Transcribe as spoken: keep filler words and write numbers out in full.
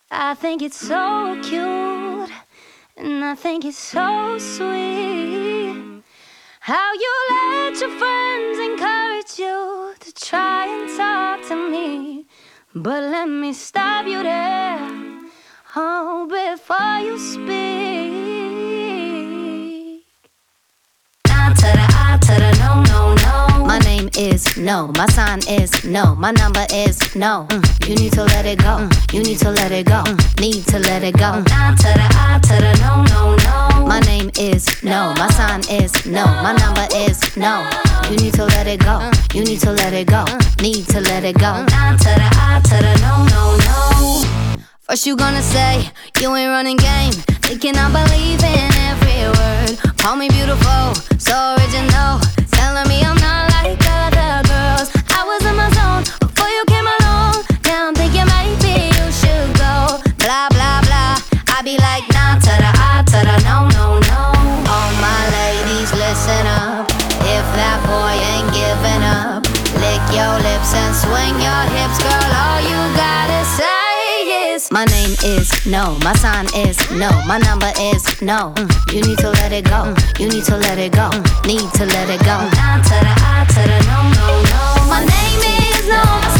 I think it's so cute, and I think it's so sweet how you let your friends encourage you to try and talk to me. But let me stop you there, oh, before you speak. I to the I to the no, no, no. My name is no, my sign is no, my number is no. Mm. You need to let it go, mm. You need to let it go, mm. Need to let it go. I to the I to the no, no, no. My name is no, my sign is no, my number is no. You need to let it go, you need to let it go, need to let it go. I to the I to the no, no, no. First you gonna say you ain't running game, thinking I believe in every word. Call me beautiful, so original, telling me I'm not like other girls. I was in my zone before you came along. Now I'm thinking maybe you should go. Blah blah blah, I be like nah to the I to the no no no. All my ladies listen up, if that boy ain't giving up, lick your lips and swing your hips, girl. All you gotta say. My name is no, my sign is no, my number is no. Mm. You need to let it go, mm. You need to let it go, mm. Need to let it go. I to the I to the no, no, no. My name is no, my